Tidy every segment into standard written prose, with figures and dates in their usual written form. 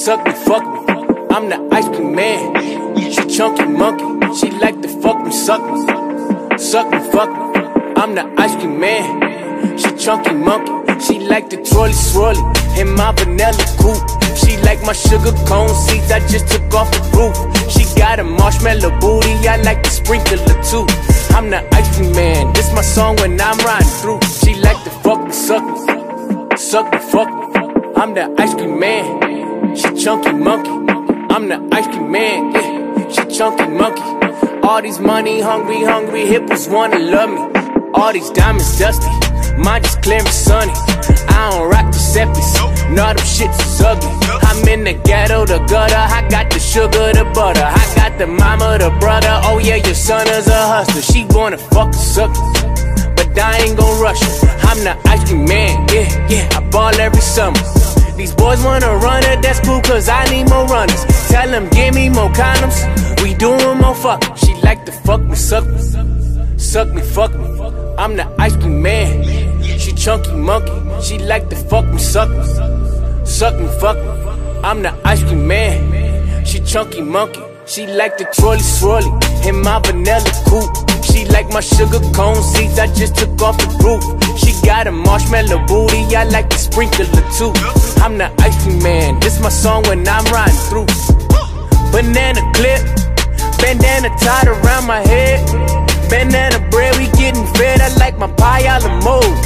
suck me, fuck me. I'm the ice cream man. She chunky monkey. She like to fuck me, suck me. Suck me, fuck me. I'm the ice cream man. She chunky monkey. She like the trolley swirly in my vanilla coupe. She like my sugar cone seeds I just took off the roof. She got a marshmallow booty, I like to sprinkle it too. I'm the ice cream man, this my song when I'm riding through. She like to fuck me, suck me. Suck me, fuck me. I'm the ice cream man. She chunky monkey. I'm the ice cream man, yeah. She chunky monkey. All these money hungry hippos wanna love me. All these diamonds dusty, mine just clear and sunny. I don't rock the seppies, no them shits is ugly. I'm in the ghetto, the gutter, I got the sugar, the butter. I got the mama, the brother, oh yeah, your son is a hustler. She wanna fuck the sucker, but I ain't gon' rush her. I'm the ice cream man, yeah, I ball every summer. These boys wanna run it, that's cool cause I need more runners. Tell them give me more condoms, we doing more fucking. She like to fuck me, suck me. Suck me, fuck me. I'm the ice cream man. She chunky monkey. She like to fuck me, suck me. Suck me, fuck me. I'm the ice cream man. She chunky monkey. She like the trolley swirly in my vanilla coupe. She like my sugar cone seeds I just took off the roof. She got a marshmallow booty, I like to sprinkle it too. I'm the ice cream man. This my song when I'm riding through. Banana clip, bandana tied around my head. Banana bread, we getting fed. I like my pie a la mode.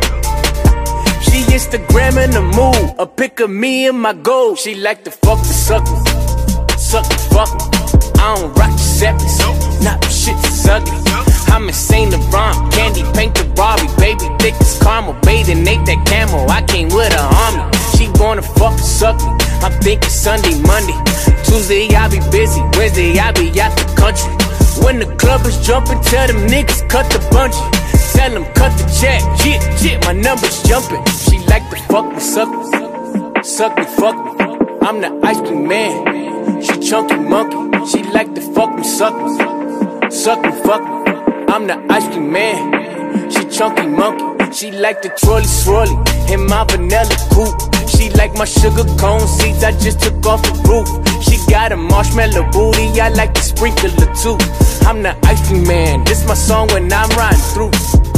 She Instagram in the mood. A pic of me and my gold. She like to fuck me, suck me. Suck me, fuck me. I don't rock the seppies. Nah, them shits is ugly. I'm insane to rhyme. Candy paint the Barbie. Baby thick as caramel. Bathing ate that camel. I came with a army. She wanna fuck and suck me. I'm thinking Sunday, Monday. Tuesday I be busy. Wednesday I be out the country. When the club is jumping, tell them niggas cut the bungee. Tell them cut the check, jit, my number's jumping. She like to fuck me, suck me. Suck me, fuck me. I'm the ice cream man. She chunky monkey. She like to fuck me, suck me. Suck me, fuck me. I'm the ice cream man. She chunky monkey. She like the trolley swirly in my vanilla coupe. She like my sugar cone seeds I just took off the roof. She got a marshmallow booty, I like to sprinkle it too. I'm the ice cream man, this my song when I'm riding through.